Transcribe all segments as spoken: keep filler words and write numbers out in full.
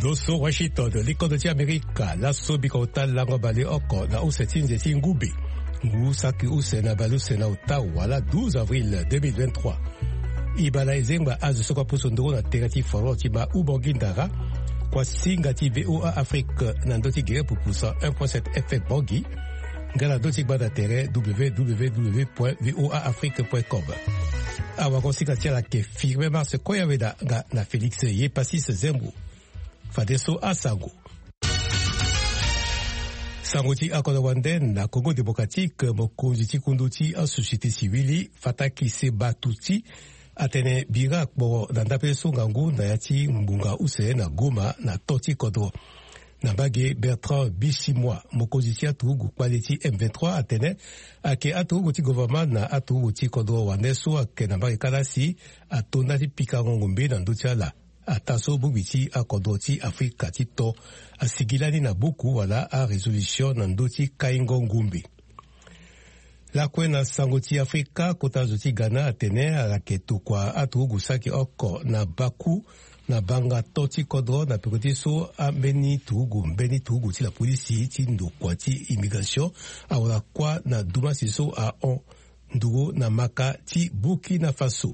Loso Washington l'école de Amerika la sobikota la ngobale oko na usetinze tingubi ngu saki usena baluse na Ottawa la douze avril deux mille vingt-trois ibala ezengba azu sokwa pusondoro na terati foro tiba ubongindara kwa singa ti V O A Afrique na ndoti gere pupusa un virgule sept F M Bongi ngala ndoti bada tere w w w point v o a afrique point com awa konsika tiala ke firme mars koya weda nga na Felix ye pasis zembu fadeso asango sango ti akono wanden na Congo démocratique mokonzi ti kundu ti a société civile fataki se batuti atene bira bo na ndape so ngangu na yati mbunga use na Goma na toti kodro na bage Bertrand Bisimwa mokonzi ti atugu kwaliti M vingt-trois atene ake atugu ti gouvernement na atugu ti kodro waneso ake na bage kalasi atonda ti pika ngombe na nduti ala ataso bubiti akodro ti Afrika ti to asigilani na buku wala a résolution na nduti kaingo ngumbi la kwena sango ti Afrika kota zoti Ghana atene alaketo kwa atugu saki oko na baku na banga toti kodro na pekoti so ambeni tugu mbeni tugu ti la polisi ti ndokwa ti immigration awala kwa na duma siso a on ndugo na maka ti Burkina Faso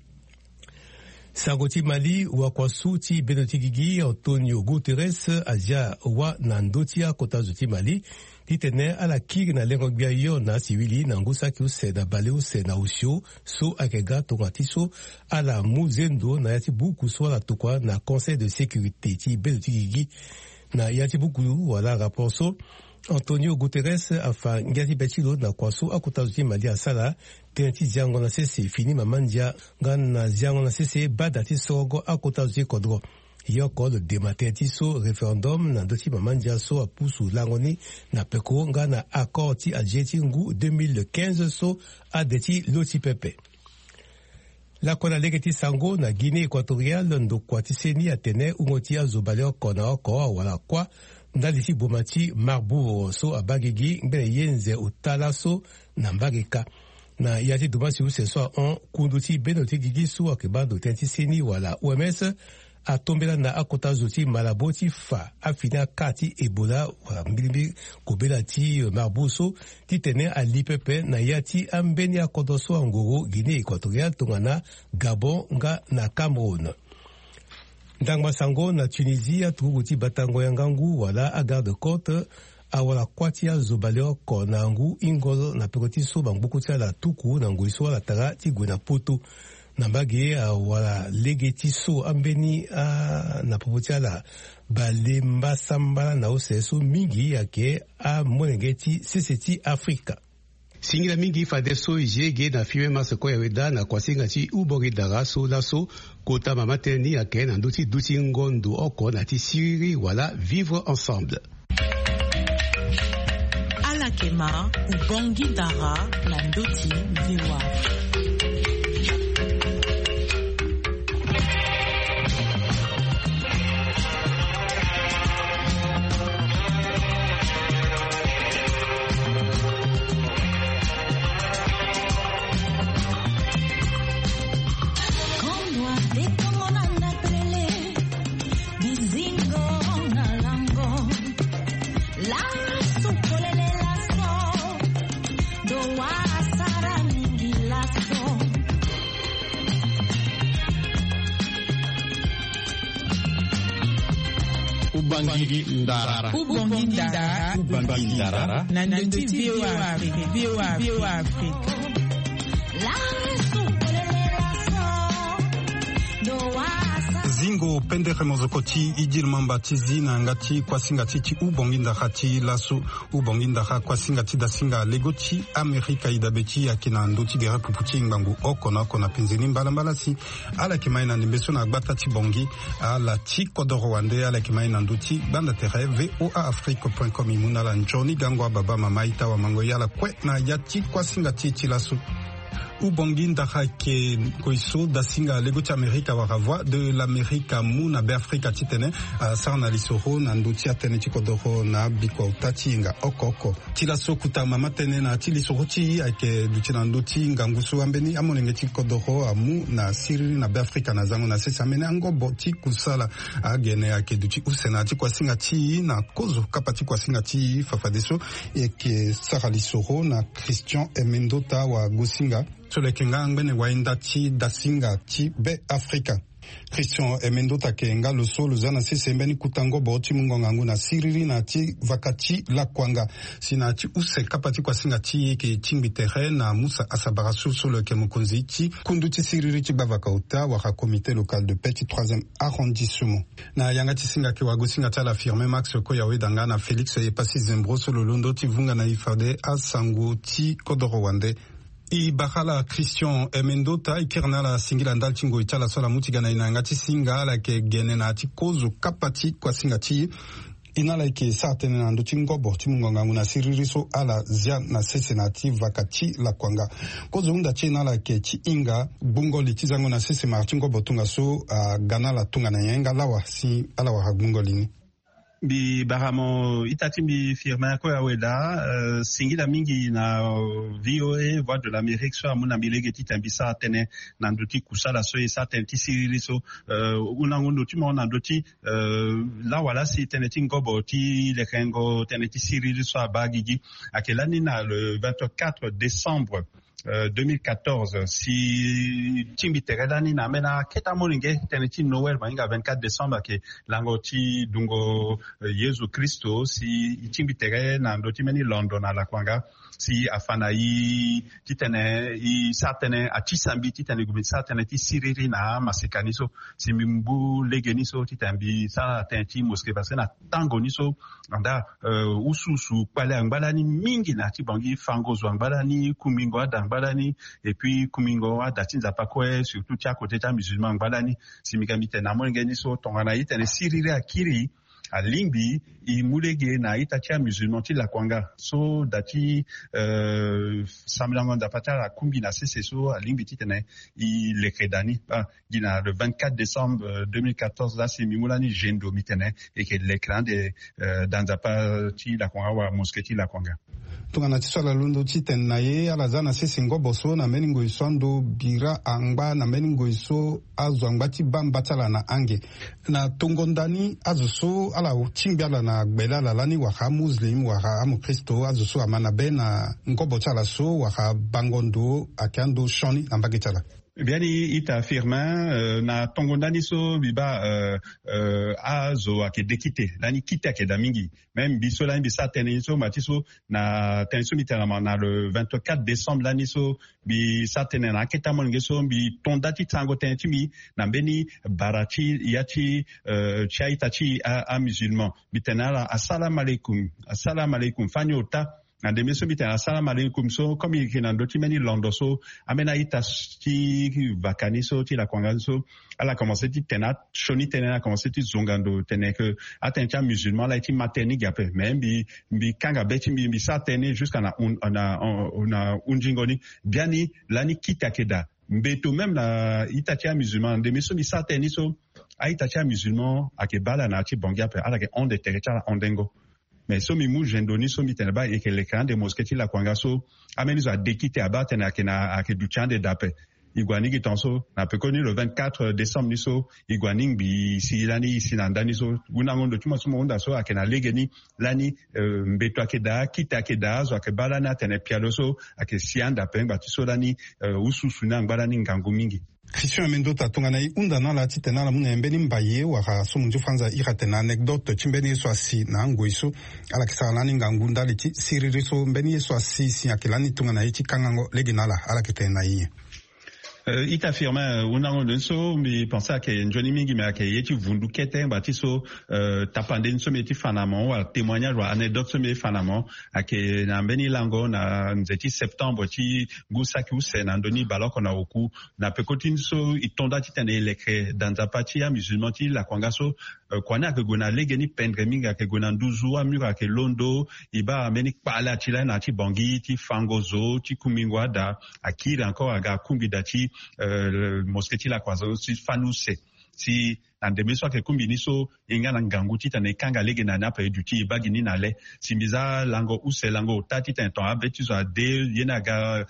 sango ti Mali wa kwa su ti benoti gigi Antonio Guterres azia wa na ndoti a kota zoti Mali titene ala kiri na lengo bia yo na siwili na ngusa ki use na bale use na usio so akega tongati so ala muzendo na yati buku so ala tukwa na conseil de sécurité ti benoti gigi na yati buku wala rapport so Antonio Guterres afa ngati betilo na kwaso akuta zuti Mali asala tenti ziango na sese fini mamandia ngana ziango na sese badati sogo akuta zuti kodro yoko le demateti so référendum na doti mamandia so apusu langoni na peko ngana accord ti ajeti ngu deux mille quinze so adeti loti pepe la kona legeti sango na Guinée équatoriale ndo kwati seni atene ungoti azobale okona oko wala kwa ndalisi bomati marbu so abagigi ngbe yenze utala so na mbagika na yati dumasi use so on kunduti benoti gigi so akebando tenti seni wala O M S atombela na akota zoti malaboti fa afina kati Ebola wala mbilimbi kobela ti marbuso titene alipepe na yati ambeni akodoso angoro Guinée équatoriale tongana Gabon nga na Cameroun ndangma sango na Tunisie atugu ti batango ya ngangu wala a garde côte awala kwati ya zobaleo ko na ngu ingolo na pekoti so bangbuku ti ala tuku na ngoi so ala tara ti gue na poto na mbage awala lege ti so ambeni a na popo ti ala balemba sambala na ose so mingi yake a monenge ti sese ti Afrika singila mingi fade so jege na fiwe masa ko yaweda na kwa singa ti ubori dara so la so kota mama teni yake na nduti duti ngondo oko na ti siri wala vivre ensemble Alakema ubongi dara na nduti viwa Ubangiri ndara Ubongi ndara Ubangiri ndara na nduti viwa Afrika viwa viwa Afrika Zingo pendere mozokoti idil mamba tizi na ngati kwa singati ti ubongi ndara ti lasu ubongi ndara kwa singati da singa legoti Amerika idabeti ya kina ndoti gera puputi ngangu oko na oko na penzini mbala mbala si ala kimaina na nimbeso na gbata ti bongi ala ti kodoro wande ala kimaina na ndoti banda tere v o a afrique point com imuna la njoni gangwa baba mama ita wa mango yala kwe na yati kwa singati ti lasu ubongi ndaha ke koiso dasinga lego ti Amerika waravwa de l'Amerika mu na be Afrika titene uh, sarna lisoro na nduti atene ti kodoro na bikwa utati nga okoko tila sokuta mama tene na tili soro ti ake duti na nduti ngangusu ambeni amonenge ti kodoro amu na siriri na be Afrika na zango na sesa mene angobo ti kusala agene ake duti usena ti kwa singa ti na kozo kapa ti kwa singa ti fafadeso eke sara lisoro na Christian Emendota wa Gosinga sole kenga ngene wainda ti dasinga ti be Afrika. Christian Emendota kenga lo solo zana sese mbeni kutango bo ti mungonga ngu na siriri na ti vakati la kwanga sina ti use kapati kwa singa ti ke timbi terrain na musa asabara sur solo ke mukonzi ti kundu ti siriri ti bavaka uta wa comité local de paix troisième arrondissement na yanga ti singa ke wago singa ta la firme Max ko yawe danga na Felix e pasi zembro solo londo ti vunga na ifade asango ti kodoro wande I bakala Christian Emendota ikirna la singila ndal tingo itala sola mutigana inanga ti singa la ke gene na ti kozu kapati kwa singa ti inala ike satene na ndo tingobo timungonga nguna siririso ala zia na sese na ti vakati la kwanga kozu unda ti inala ke ti inga bungoli ti zango na sese ma tingobo tunga so uh, gana la tunga na yenga lawa si ala wa bungoli ni bi baramo itati mi firma ko aweda uh, singila mingi na uh, V O A Voix de l'Amérique so amuna milege ti tambisa tene na nduti kusala so isa tene ti sirili so uh, una ngondo ti mo na nduti uh, la wala si tene ti ngobo ti lekengo tene ti sirili so abagigi akelani na le vingt-quatre décembre Euh, deux mille quatorze si timbi teredani na mena keta moninge teneti Noël bainga vingt-quatre décembre ke lango ti dungo uh, Yesu Kristo si timbi tere na ndoti meni London na la kwanga si afana i titene i satene a tisambi titene gumi satene ti siriri na masekani so si mimbu legeni so titambi sa tenti moske parce na tango ni so anda uh, ususu kwale angbalani mingi na ti bangi fango zo angbalani kumingo ada Balani et puis kumingo a datinza pakwe surtout tia côté ta musulman balani simikami tena mongeni so tongana itene sirire akiri a limbi i mulege na itatia musulman ti la kwanga so dati euh samlango da patala kumbi na sese so a limbi titene i lekredani ah, gina le vingt-quatre décembre deux mille quatorze là c'est mimulani jendo mitene et que l'écran de euh, dans ti la kwanga wa mosketi la kwanga tungana ti swala lundo ti tene na ye ala za na sese ngobo so na mbeni ngoi so ando bira angba na mbeni ngoi so azo angba ti bamba ti ala na ange na tongo ndani azo so ala timbi ala na gbele ala lani waka muslim waka amu kristo azo so ama na be na ngobo ti ala so waka bangondo ayeke ando shoni na mbage ti ala Biani ita firma uh, na tongo ndani so biba uh, uh, azo ake dekite lani kite ake da mingi même biso lani bisa tene so matiso na tene so mitana na le vingt-quatre décembre lani so bi sa tene na keta monge so bi tondati tango tene timi na beni barati yati uh, chaita chi a, a musulman bitenala assalamu alaikum assalamu alaikum fanyota na demi so bita assalamu alaikum so comme il kina ndoti meni londo so amena ita ti vakani so ti la kwanga so ala commencé ti tena shoni tena a commencé ti zongando tena que atentia musulman la ti materni gape même bi bi kanga beti bi bi sa tena jusqu'à na on a on a unjingoni biani lani kita keda mbeto même la itatia musulman demi so bi sa tena so a itatia musulman akebala na ti bongia pe ala ke on de territoire ondengo mais so mi mu jendoni so mi teneba e ke l'écran de mosketi la kwanga so ameni zo dekite abate na kena ake duchande dape igwani ki tonso na pekoni le vingt-quatre décembre ni so igwani bi silani sinandani so unangondo tuma so monda so ake na legeni lani uh, mbeto ake da kita ake da zo ake balana tene pialo so ake sianda pengba tiso lani uh, ususu na ngbalani ngangu mingi Christian Emendota tungana i unda na la titena la muna mbeni mbaye waka so munju fanza irate na anecdote chimbeni yeso asi na ngoiso ala kisa lani ngangunda liti siririso mbeni yeso asi si akilani tungana i chikangango leginala ala kitena iye Uh, ita firma unango nso mi pensa ke njoni mingi me ke yeti vundu kete bati so uh, tapande nso me ti fanamo wa témoignage wa anecdote so me fanamo ake na mbeni lango na nzeti septembre ti gusa ki use na ndoni baloko na oku na pekoti nso itonda ti tene lekre danza pati ya musulman ti la kwanga so kwana ke gona legeni pendre minga ke gona nduzua mura ke londo iba meni pala chila na chi bangi ti fangozo ti kumingwada akira encore aga kumbi dati mosketi la kwazo si fanuse si andeme so ke kumbi niso inga na ngangu ti tane kanga lege na na pe duti bagi ni na le simbiza lango use lango tati tan ton abetu so de yena ga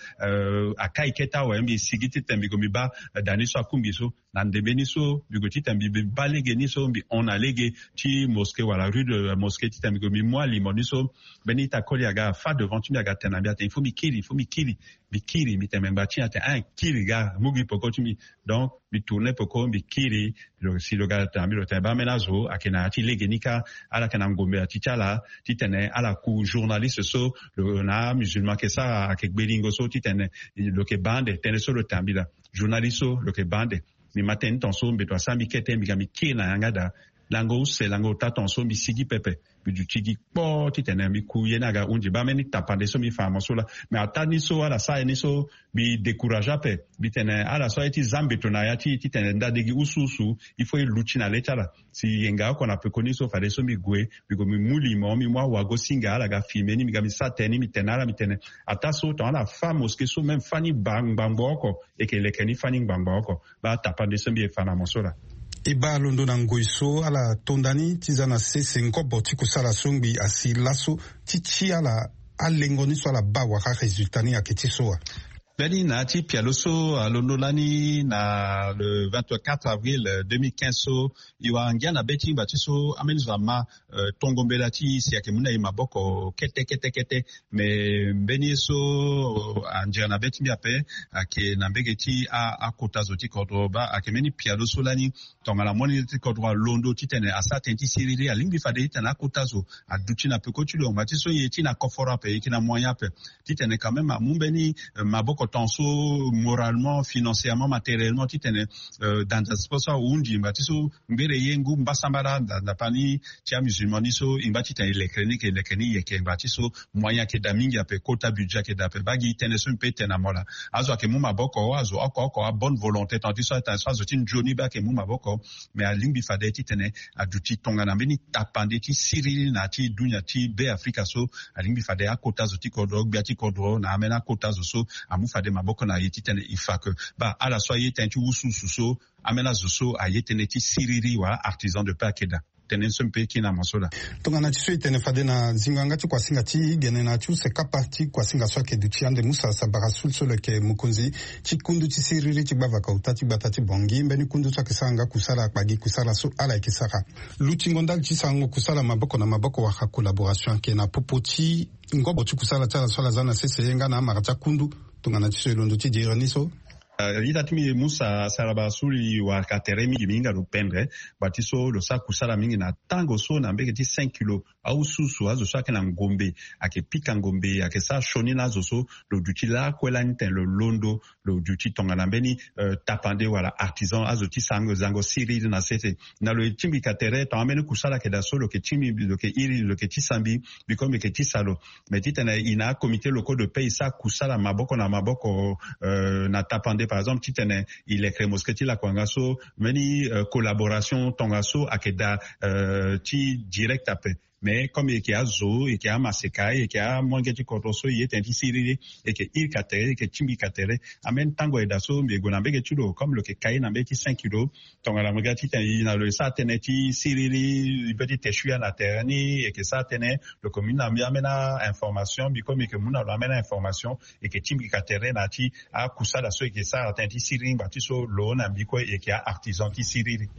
akai keta wa mbi sigiti tembi gomi ba dani so kumbi so andeme niso bigoti tembi ba lege niso mbi on a lege ti mosquée wala rue de mosquée ti tembi gomi moi limoniso benita koli aga fa devant tu mi aga tenabia il faut mi kili il faut mi kili mi kili mi temba ti ate un kili ga mugi poko tu mi donc mi tourner poko mi kili si le gars tambi le tamba menazo akena ti legenika ala kana ngombe atichala titene ala ku journaliste so le na musulman ke sa akegbelingo so titene le ke bande tene so le tambi la journaliste so le ke bande ni matin tonso mbe to sambi kete mi gami kina ngada lango se lango ta tonso mi sigi pepe du tigi po titene mi ku yena ga unji ba meni tapande so mi fama so la mais atani so ala sa ni so bi décourager pe bi tene ala so eti zambeto na yati titene ndadegi ususu il faut luchi na lechala si yenga ko na pe koni so fade so mi gwe bi go mi muli mo mi mwa wago singa ala ga filme ni mi ga mi sateni mi tenala mi tene ata so to ala fa mosque so même fani bang bangoko e ke lekeni fani bangoko ba tapande so mi fana mo so la iba londo na ngoiso ala tondani tizana sese ngobo tikusala songbi asi laso tichi ala alengoni so ala bawa ka resultani aketisoa Beni na ti pialoso a londolani na le vingt-quatre avril deux mille quinze so iwa ngia na beti batiso amenizwa ma uh, tongombela ti siake muna ima boko kete kete kete me beni so uh, angia na beti mi ape ake na mbegeti a akota zoti kodroba ake meni pialoso lani tongala moni ti kodroba londo ti tene asa tenti siriri alimbi fade tena akota zo aduchi na peko tulo batiso yeti na kofora pe yeti na moyen pe ti tene quand même amumbeni uh, maboko tanso moralement financièrement matériellement titene euh, dans un sponsor undi mbatiso mbere yengu mbasambara na pani tia musulmani so imbati tene lekreni ke lekreni yeke mbatiso moyen ke damingi ape kota budget ke dape bagi tene so mpe tena mola azo ke muma boko azo oko oko a bonne volonté tandis so ta so tin joni ba ke muma boko mais a limbi fade titene aduti tonga na beni tapande ti sirili na ti dunya ti be afrika so a limbi fade a kota zo ti kodro biati kodro na amena kota zo so amu fade maboko na yeti tene ifake ba ala so yeti tentu usu suso amena zo so a yeti neti siriri wa artisan de pakeda tenen sompe kina masola tonga na tiso itene fade na zinganga ti kwa singa ti gene na tu se kapati kwa singa so ke du tiande musa sabara sul so le ke mukunzi ti kundu ti siriri ti bava ka utati batati bongi mbeni kundu so ke sanga kusala kpagi kusala so ala ke saka lutingonda ti sango kusala maboko na maboko wa collaboration ke na popoti ngobo tu kusala tala so la zana sese yenga na marata kundu tonga na tiso londo ti diraniso Uh, itatimi musa saraba suri wa katere mingi minga lo pendre batiso lo sa kusala mingi na tango so na mbeke ti cinq kilos au susu azo so na ngombe ake pika ngombe ake sa shoni na zo so lo duti la kwela nten lo londo lo duti tonga na mbeni uh, tapande wala artisan azo ti sango zango siri na sete na lo timbi katere to amene kusala ke da so lo ke timi lo ke iri lo ke ti sambi bikome ke ti salo metita na ina comité local de pays sa kusala maboko na maboko uh, na tapande par exemple titene il est créé mosqueti la kwangaso many uh, collaboration tongaso akeda uh, ti direct ape mais comme il y a zo et qu'il y a masekai et qu'il y a mongeti kotoso il est un tisiri et que il katere et que timbi katere amen tango edaso mais gonambe ke tudo comme le ke kai na beti cinq kilos tonga magati tani na le sa teneti siriri petit teshuya na terni et que ça tenait le commune a mis amena information bi comme que muna amena information et que timbi katere na ti a kusala so et que ça tenti siriri batiso lo na biko et qu'il y a artisan ti siriri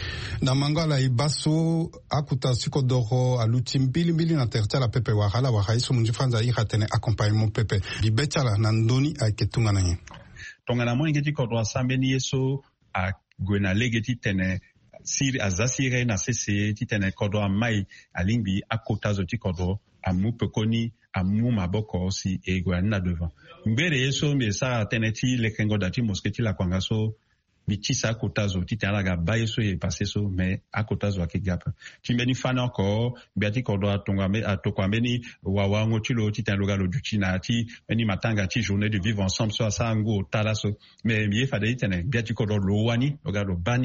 na mangala ibaso akuta sikodoro luti mbili mbili na tertala pepe wahala wahaiso munjifanza ihatene accompagnement pepe bibetala na ndoni aketunga na nye tonga na mwenge ti kodwa sambeni yeso a gwena legeti tene siri azasire na sese ti tene kodwa mai alingbi akotazo ti kodwa amu pekoni amu maboko si e gwena devant mbere yeso me sa tene ti lekengo dati mosketi la kwangaso bitisa akotazo titala ga baye so e passé so mais akotazo akigapa timbeni fana ko biati kodo atonga me atokwa meni wawa ngotilo titalo ga lo duchina ti meni matanga ti journée de vivre ensemble so sa ngo talaso mais mié fade itene biati kodo lo wani lo ga lo bani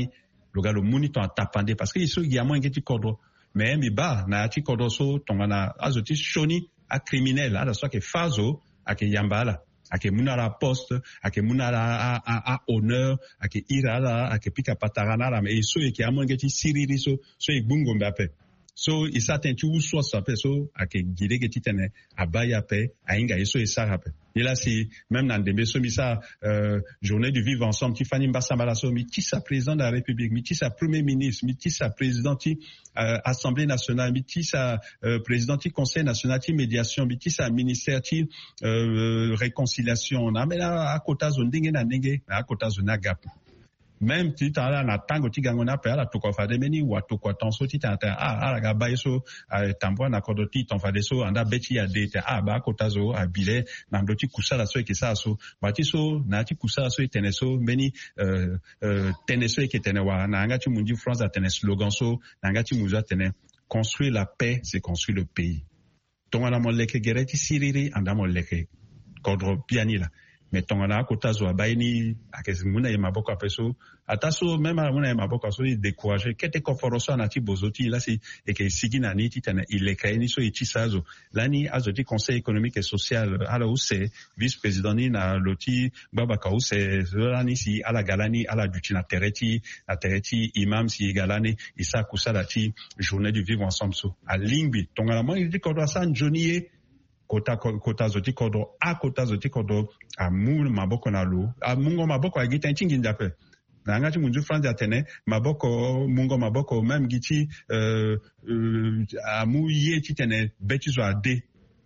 le gars le monitor à tapande parce que il y a moins que tu cordon mais mi ba na ti cordon so tongana azoti shoni a criminel ala soit que fazo a que yambala ake munala poste ake munala a, a, a honneur ake irala ake pika patarana la mais so e ki amon geti siriri so so e bungo mbape so isa tenti uso so pe so ake gide geti tene abaya pe ainga eso e sarape et là c'est même dans des so misa euh, journée du vivre ensemble qui fani mbasa malaso mi ti sa président de la République mi ti sa premier ministre mi ti sa président ti euh, assemblée nationale mi ti sa euh, président ti conseil national ti médiation mi ti sa ministère ti euh, réconciliation na mais là à kota zo ndenge na ndenge à kota zo na gap même ti tala na tango ti gango na pe ala to ko fa de meni wa to ko ton so ti ta ah ala ga ba so tambo na ko do ti ton fa de so anda beti ya de ta ah ba ko ta zo abile na do ti kusala so ke sa so ba ti so na ti kusala so tene so meni euh euh tene so ke tene wa na nga ti mundi France a tene slogan so na nga ti muza tene construire la paix c'est construire le pays ton ala mo leke gereti siriri anda mo leke kodro piani la mais tongana kota zo abaini akezimuna yemaboko apeso ataso même amuna yemaboko so décourager kete konforoso anati bozoti là c'est et que sigina ni titana il kaini so itisazo lani azoti conseil économique et social ala use vice président ni na loti baba kause lani si ala galani ala dutina tereti na tereti imam si galani isa kusalati journée du vivre ensemble so a lingbi tongana mo il dit ko do san jonier kota kota zoti kodo a kota zoti kodo a mu maboko na lo a mungo maboko a gita ntingi ndape na ngati munju France atene maboko mungo maboko même giti euh, euh, a mu ye titene betizo a de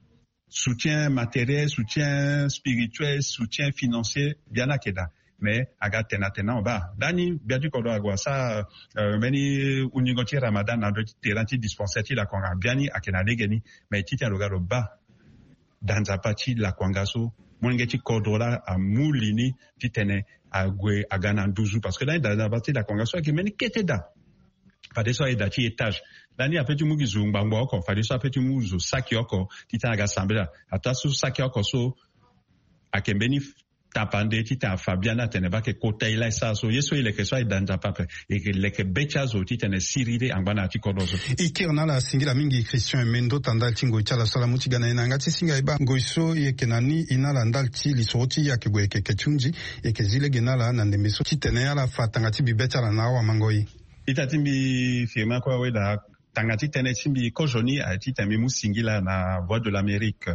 soutien matériel soutien spirituel soutien financier bien akeda mais aga tena tena ba dani biatu kodo agwa sa euh, meni uningoti Ramadan na do tiranti dispensaire la konga biani akena degeni mais titi alogaro ba dans la partie de la Kwangaso, mon ngeti kodrola a moulini titene a gwe a gana douze parce que là dans la partie de la Kwangaso qui mène keteda pas de so et dati étage dani a petit mugi zumba ngwa ko fa de so a petit muzo saki oko titana ga sambela atasu saki oko so a kembeni tapande tita Fabiana teneba ke kota ila sa so yeso ile ke so ai danja pape e ke le ke becha zo titene siride angwana ti kodozo ikirna la singira mingi Christian Mendo tanda tingo chala sala mutigana ina ngati singa iba ngoiso ye kenani ina la ndalti lisoti ya kebwe ke kechunji e ke zile genala na ndembeso titene ala fatanga ti bibecha la nawa mangoi itatimbi firma kwa weda tangati tene timbi kojoni a titami musingila na Voix de l'Amérique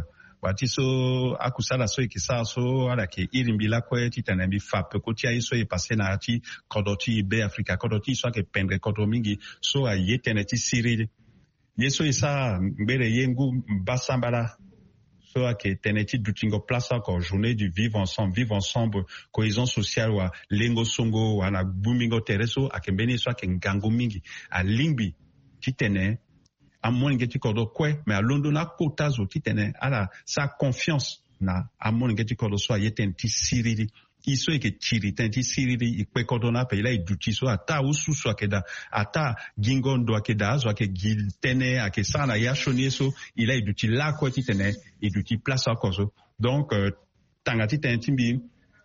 watiso akusala so ikisa so ala ke irimbila kwe titana bi fap ko tia iso e passé na ati kodoti be Africa kodoti so ke pendre kodomingi so a yetene ti siri yeso isa mbere yengu basambala so ke teneti dutingo place encore journée du vivre ensemble vivre ensemble cohésion sociale wa lengo songo wa na bumingo tereso akembeni so ke ngango mingi a lingbi titene a mon ngeti kodo kwe mais a londo na kota zo titene ala sa confiance na a mon ngeti kodo so yeten ti siriri iso eke tiri tenti siriri ikwe kodo na pe ila iduti so ata usu so akeda ata gingondo akeda zo ake giltene ake sana ya shoni so ila iduti la ko titene iduti place akoso donc euh, tangati tentimbi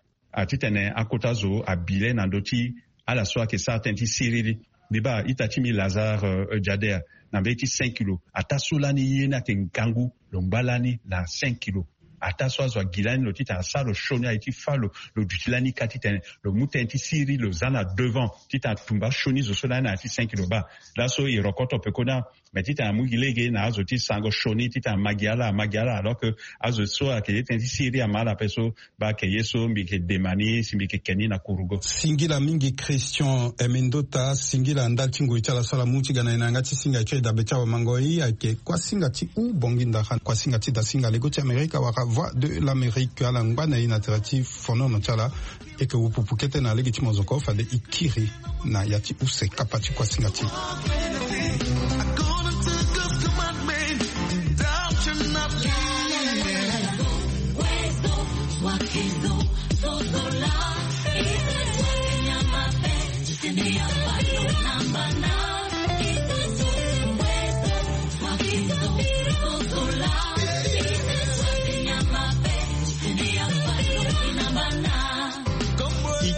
a titene akota zo a bile na doti ala so ake sa tenti siriri diba itatimi Lazare uh, Jadea na beti cinq kilos atasolani yena ke ngangu lombalani na cinq kilos ataswa zwa gilani lo tita sa lo shoni a iti falo lo dutilani katitene lo mutenti siri lo zana devant tita tumba shoni zo solani ati cinq kilos ba la so i rokoto pekona mais tita mugilege na azo ti sango shoni tita magiala magiala alors que azo so a ke tenti siri amala peso ba ke yeso mbi ke demani simbi ke keni na kurugo singila mingi Christian Emendota singila ndaltingo itala sala muti gana inanga ti singa ke da becha wa mangoi ake kwa singa ti u bonginda kwa singa ti da singa lego ti Amerika wa Voix de l'Amérique ala ngwana ina alternative fono no chala et que vous pupukete na legi ti mozoko fa de ikiri na yati use kapati kwa singa ti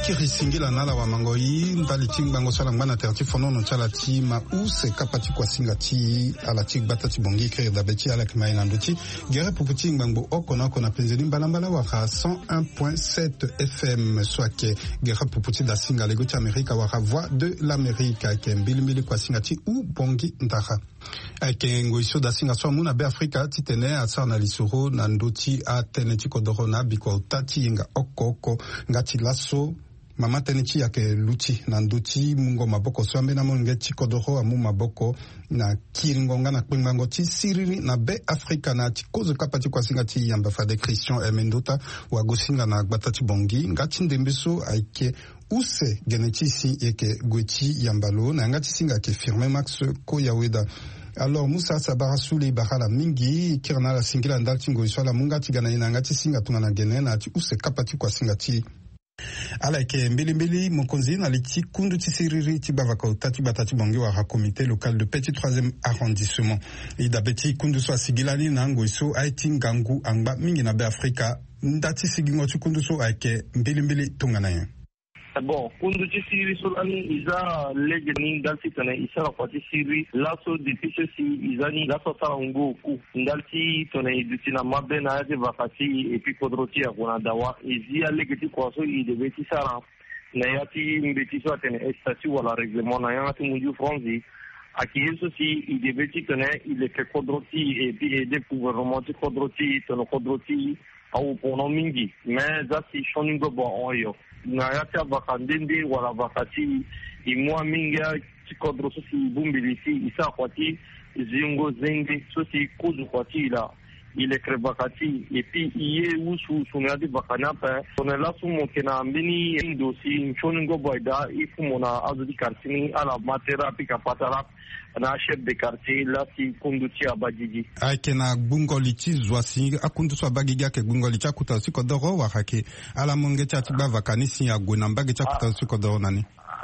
kiri singila nala wa mangoi ndali chingbango sala ngana terti fonono chala ti ma use kapati kwa singa ti ala ti bata ti bongi kiri da beti ala ki maina nduti gere puputi ngbango okona kona penzeli mbalambala waka cent un point sept F M swake gere puputi da singa lego ti Amerika waka voix de l'Amérique ke mbili mbili kwa singa ti u bongi ndaha ake ngoiso da singa so muna be Afrika ti tene asa na lisoro na nduti a tene ti kodoro na biko tati nga okoko ngati laso mama tene ti yake luti na nduti mungo maboko so ambe na monge ti kodoro amu maboko na kiringonga na kpingbango ti siriri na be Afrika na ti kozo kapati kwa singa ti ambassadeur Christian Emendota wa gosinga na gbata ti bongi ngati ndembeso aike use genetisi eke gweti yambalo na ngati singa ke firme Max Koyaweda. Alors Moussa Sabara Souli Bahala Mingi kirna la singila ndalti ngoiswa la munga tigana ina ngati singa tunga na gene na ati use kapati kwa singa ti ala ke mbili mbili mokonzi na liti kundu ti siriri ti bavaka utati batati bongi wa comité local de petit troisième arrondissement ida beti kundu so asigilani na ngoiso aiti ngangu angba mingi na be Afrika ndati sigingo ti kundu so ake mbili mbili tunga na yen. Bon, kundu ti siri solani iza lege ni ndalti tene isara kwa ti siri laso depuis ceci izani laso sara ungo ku ndalti tene iduti na mabe na yate vakati epi kodroti ya kuna dawa izia lege ti kwa so idebe ti sara na yati mbeti so tene estati wala reglement na yati munju franzi aki yeso si idebe ti tene ile ke kodroti epi ede gouvernement ti kodroti tene kodroti au pono mingi mais zasi shoningo bo oyo na yati vakandende wala vakati imwa minga tikodro sosi bumbilisi isa kwati zingo zenge sosi kuzu kwati la ile kre vakati epi iye usu sunadi vakanapa onela sumo kena mbini ndosi nchoningo boida ifumona azudi kartini ala matera pika patara na chef de quartier la si kunduti abajiji ake na gbungoli ti zwasi akundu so abagigi ake gbungoli cha kuta si kodoro wa hake ala monge cha tiba vakanisi ya gona mbage cha kuta si kodoro nani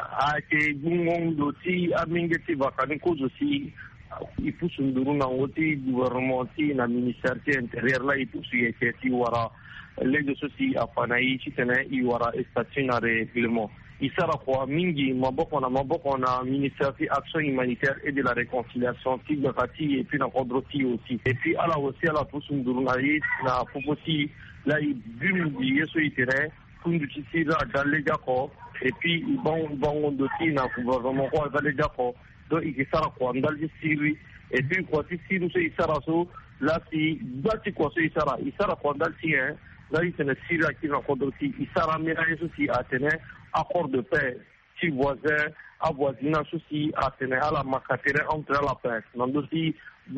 ake gbungondo ti aminge ti vakani kuzo si ipusu nduru na ngoti gouvernement ti na ministère ti intérieur la ipusu yeke ti wara lege so si afanai ti tene i wara station na règlement isara kwa mingi maboko na maboko na ministère de action humanitaire et de la réconciliation ti bakati et puis na kodroti aussi et puis ala aussi ala pusunduru na yi na popoti la i bimbi yeso itere kundu ti sira dalega ko et puis bon bon ndoti na gouvernement ko dalega ko do ikisara kwa ndalji siri et puis kwa ti siri so isara so la si dati kwa so isara isara kwa ndalji hein la i tene sira ki na kodroti isara mera yeso si atene accord de paix, si voisin, à voisinage aussi, à tenir à la macatere entre la paix. Dans le si,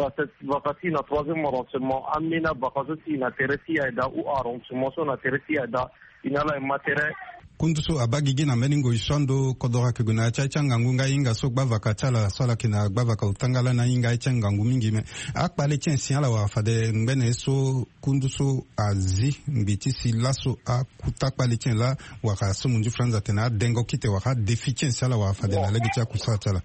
vakati na troisième arrondissement, amena vakati na teresi aida ou arrondissement, so na teresi aida, inala matere. Kunduso abagigi na meningo ishando kodora keguna chacha ngangunga inga so gbava kachala swala kina gbava ka utangala na inga echa ngangu mingi me akpale chen siala wa fade mbene so kunduso azi mbiti si laso akutakpale chen la wa ka so munju franza tena dengo kite wa ka deficient siala wa fade na legi cha kusachala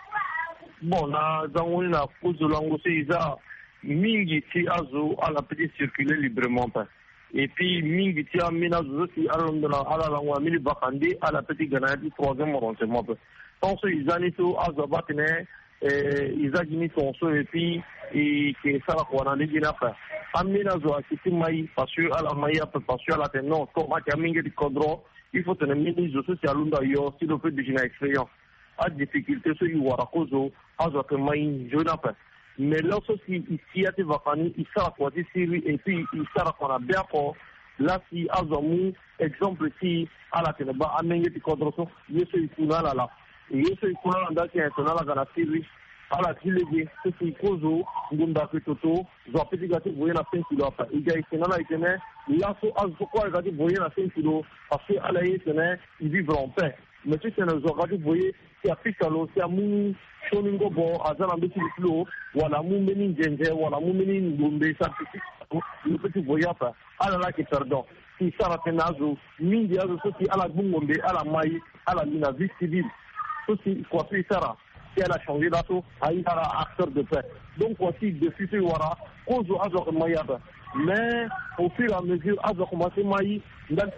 bon na zangoni na kuzulango se iza mingi ti azo ala petit circuler librement pas. Et puis, mingi tia mina zosi alondona ala langwa mili bakandi ala petit ganadi troisième arrondissement. Donc, ils ont dit azabatene ils ont dit tonso et puis et que ça la kwana ligina pa. Amina zo akiti mai parce que ala mai apa parce que ala non comme à mingi di kodro il faut tenir mini zo sosi alunda yo si le fait de gina expérience. A difficulté so yu warakozo azote mai jona pa. Mais lorsque ici à Tivakani, il sera quoi Syrie et puis il sera qu'on a bien fort. Là, si Azamou, exemple, si à la Ténéba, à Mengue de Kodroso, il se ikuna là là. Et il se ikuna là qui est un là dans la Syrie. À la Tilégé, c'est qui Kozo, Ngunda Ketoto, j'ai petit gâteau, vous voyez la cinq kilos. Il y a un là, il y a là, so Azokwa, il vous voyez la cinq kilos, parce qu'à la Yétene, ils vivent en paix. Mais si c'est un Zokwa, vous voyez, c'est à Pisalo, c'est à Mou. Shoningo bo azana mbeti flow wala mumeni njenje wala mumeni ngombe sapiti le petit voyapa ala la ki pardon si sara tenazo mingi azo soki ala bungombe ala mai ala mina vie civile soki quoi si sara si elle a changé d'asso aïe ala acteur de paix donc voici depuis ce wara kozo azo mayaba mais au fur et à mesure azo commencé mai ndaki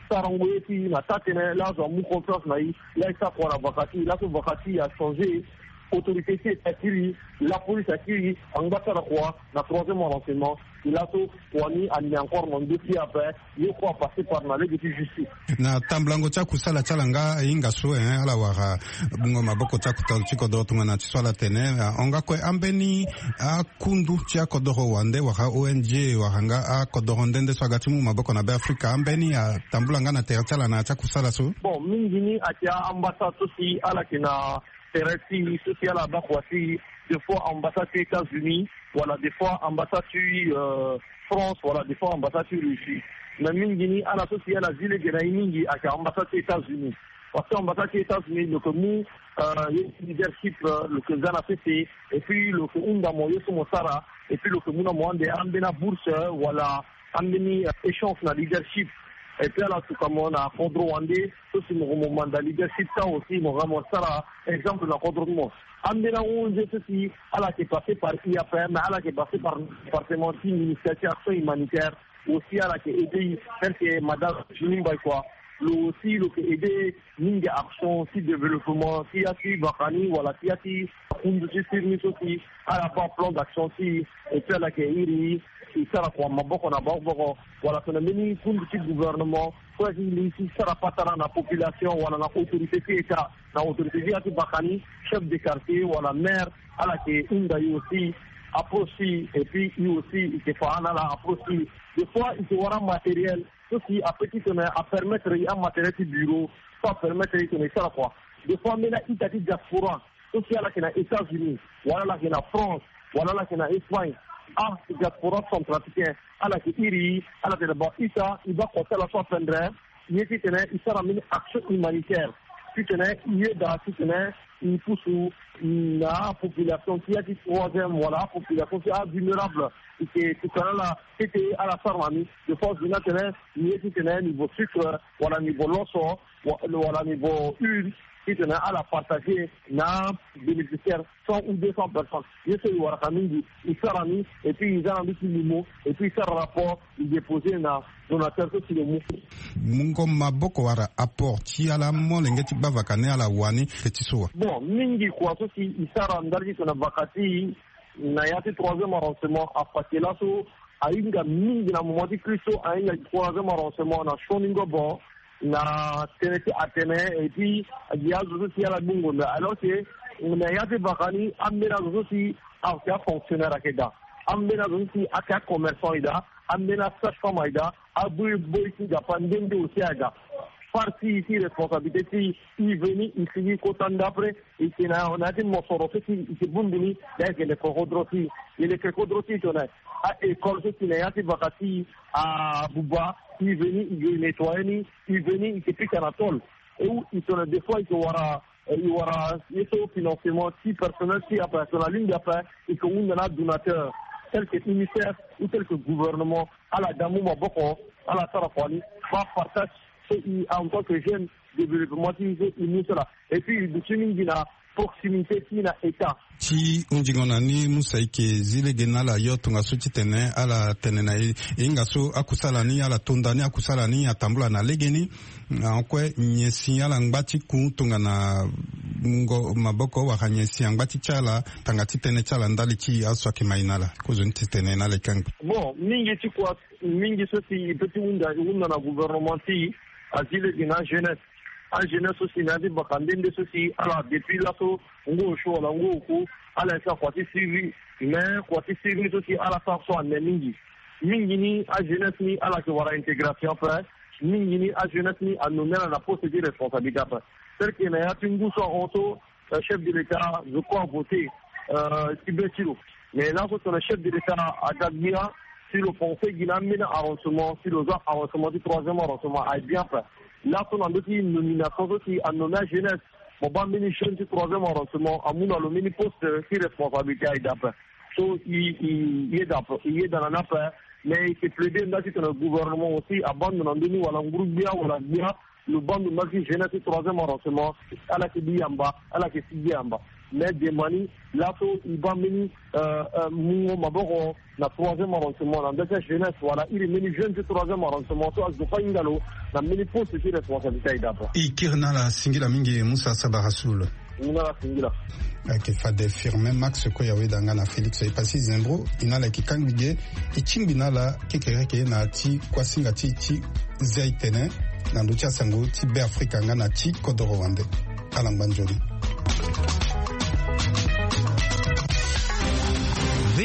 sarangoye ti na tatene la zo mu confiance na yi la isa kwa na vakati la so vakati a changé autorité qui est acquise, la police acquise, en bas de quoi, la troisième renseignement, il a tout, on a encore mon dossier après, il faut passer par la loi de justice. Na tamblango cha kusala chalanga inga so eh ala wara bungo maboko cha kutalchiko do tungana tswala tene onga ko ambeni a kundu cha kodoro wande wa O N G wa hanga a kodoro ndende swagati mu maboko na Afrika ambeni a tambulanga na terchala na cha kusala so bon mingini atia ambassade aussi ala kina terrestre social à Bakwasi, des fois ambassade des États-Unis, voilà, des fois ambassade euh, France, voilà, des fois ambassade Russie. Mais Mingini, à la société, à la ville de Naïmingi, à l'ambassade des États-Unis. Parce que l'ambassade des États-Unis, le que nous, le leadership, le que Zana Fete, et puis le que Unda Moyo Somosara, et puis le que Mouna Mwande, Ambena Bourse, voilà, Ambeni échange na leadership. Et puis là, tout comme on a Condro Wandé, tout c'est mon moment de leadership, ça aussi, mon ramon Sara, exemple de la Condro Mons. Amdena Onge, ceci, à la qui est passé par I A P M, à la qui est passé par le département de l'initiative action humanitaire, aussi à la qui est aidé, celle qui est Madame Junim Baïkwa, le aussi, le qui est aidé, Ninga Action, aussi développement, si y a si Bakani, voilà, si y a si, Kunduchi Sirmis aussi, à la part plan d'action, si, et puis à la qui est Iri, isara kwa maboko na boko wala kuna mini kundi ci gouvernement kwa hili si sara patara na population wala na autorité qui état na autorité qui ati bakani chef de quartier wala maire ala ke unda aussi approche et puis lui aussi il te fa la approche des fois il te wara matériel aussi à petit que à permettre un matériel de bureau pas permettre que ça quoi des fois mais là il t'a dit diaspora aussi ala ke na États-Unis wala la ke na France wala la ke na Espagne ah diaspora centrafricain ala ki iri ala de ba isa iba ko tala so prendre yeti tene isara min action humanitaire tutene yeda tutene il pousse la population qui a dit troisième voilà population qui est vulnérable et que tout à l'heure c'était à la sarmani de force de naturel yeti tene niveau sucre voilà niveau loso voilà niveau huile qui tenait à la partager na bénéficiaires cent ou deux cents personnes. Je sais où Arakamindi, il sera mis et puis ils ont mis sur le mot et puis ça rapport il déposé na donateur sur le mot. Mungo maboko wara apport ti ala mo lengeti ba vakane ala wani ketisoa. Bon, mingi kwa so si il sera ndari na vakati na yati troisième arrangement à Pakelaso a inga mingi na momenti Kristo a inga troisième arrangement na Shoningo bon na tenete atene et puis il y a aussi à la bungo alors que on a yati bakani amena aussi a fonctionnaire akeda amena aussi a commerçant ida amena sage-femme ida abu boy qui da pandende aussi ada parti ici responsabilité si il venu ici côté d'après et qui na on a dit mon soro qui qui bundini avec les corodrosi et les corodrosi on a à école qui na yati bakati à Buba il venait, il nettoyait, il venait, il s'est à la tôle. Et où il se des fois, il y aura, il y aura, il y aura financement, si personnel, si après, sur la ligne d'après, et que nous, on a donateur, tel que ministère ou tel que gouvernement, à la Damouma Boko, à la Sarafani, va partager, en tant que jeune, développement, il nous cela. Et puis, du Tuningi, proximité qui na état ti unjingona ni musaike zile genala yoto ngasuti tene ala tene na ingaso akusala ni ala tonda ni akusala ni atambula na legeni ankwe nyesi ala ngbati kuntunga na ngo maboko wa kanyesi ngbati chala tangati tene chala ndali chi aswa kimainala kuzunti tene na lekang bon mingi ti kwa mingi soti petit unda unda na gouvernement ti azile gina jeunesse en jeunesse aussi n'a dit bakandende ceci alors depuis là so ngo show la ngo ku ala sa kwati suivi mais kwati suivi aussi ala sa so en mingi mingi ni a jeunesse ni ala que voilà intégration après mingi ni a jeunesse ni à nommer la procédure responsabilité après c'est que na yatingu so auto chef de l'état je crois voter euh Tibetilo mais là c'est le chef de l'état à Dagbia si le conseil guinéen mène arrangement si le arrangement du troisième arrangement a bien fait. Là, on a dit une nomination aussi à nommer jeunesse. Bon, bah, mini jeune du troisième arrangement, à mon le mini poste qui responsabilité à d'après. So, il, il, il est d'après, il est dans la nappe, mais il s'est plaidé dans le gouvernement aussi, abandonnant de nous, à l'engroupe bien, ou à la bien, le banc de magie jeunesse du troisième arrangement, à la qui dit en bas, à la qui dit en bas. mais demani lato ibamini mungo maboko na troisième arrondissement na ndese jeunesse wala ili mini jeune du troisième arrondissement to azufa ingalo na mini poste qui responsabilité d'abord ikirna la singila mingi Musa Sabarasoul ina la singila ke fade firme Max ko yawe danga na Felix e pasi zembro inala kikangige ichimbina la kekereke na ti kwasinga ti ti zaitene na nducha sango ti be Afrika ngana ti kodoro wande alambanjori